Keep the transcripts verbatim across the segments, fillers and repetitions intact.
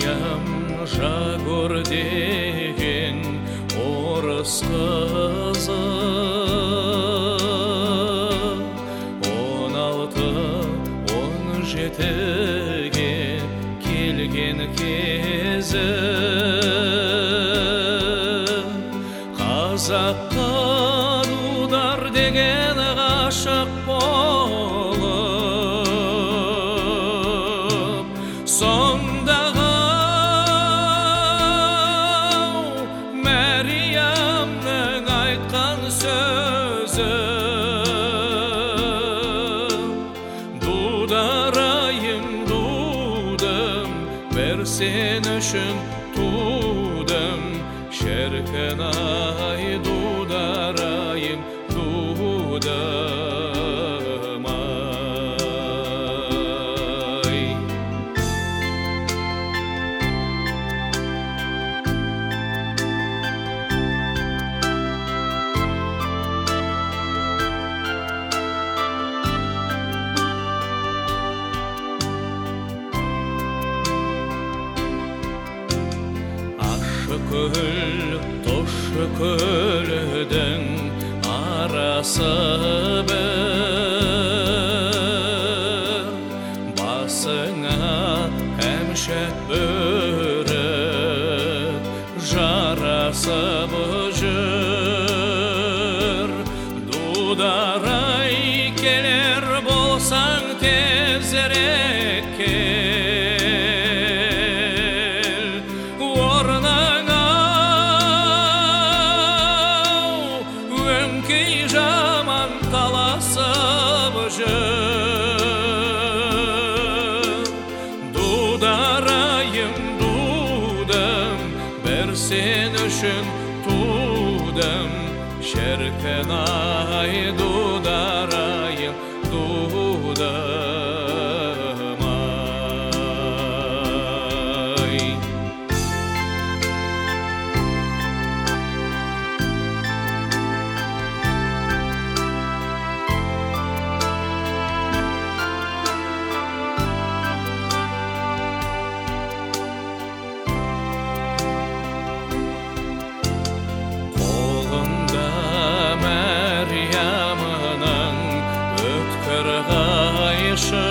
Мәриям Жагор деген орыс қызы, он алты он жетіге келген кезі қазаққа дудар деген ғашық болып, сондағы Мәриямның айтқан сөзі: дударайым дудым, бір сен үшін тудым, шіркін-ай дударайым дудым-ай. Ащы көл, тұщы көлдің арасы бір, басыңа кәмшат бөріп жарасып жүр. Дударай келер болсаң тезірек кел, орныңа өңкей жаман таласып жүр. Дударайым дудым, бір сен үшін тудым, шіркін-ай дударайым дудым-ай. Қолында Мәриямның өткір қайшы,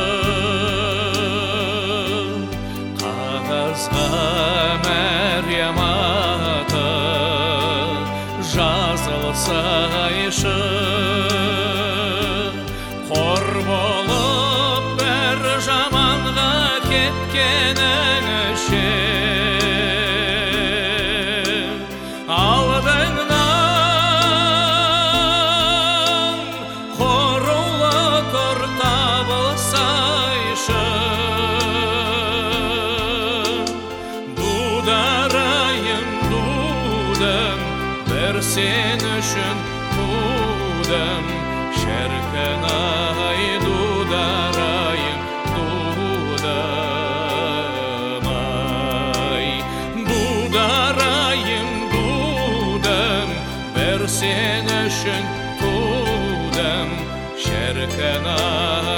қағазға Мәриям аты жазылсайшы. Қор болып бір жаманға кеткенің үшін, алдыңнан құрулы тұр табылсайшы. Дударайым дудым, бір сен үшін тудым, шіркін-ай дударайым дудым-ай. Дударайым дудым, бір сен үшін тудым, шіркін-ай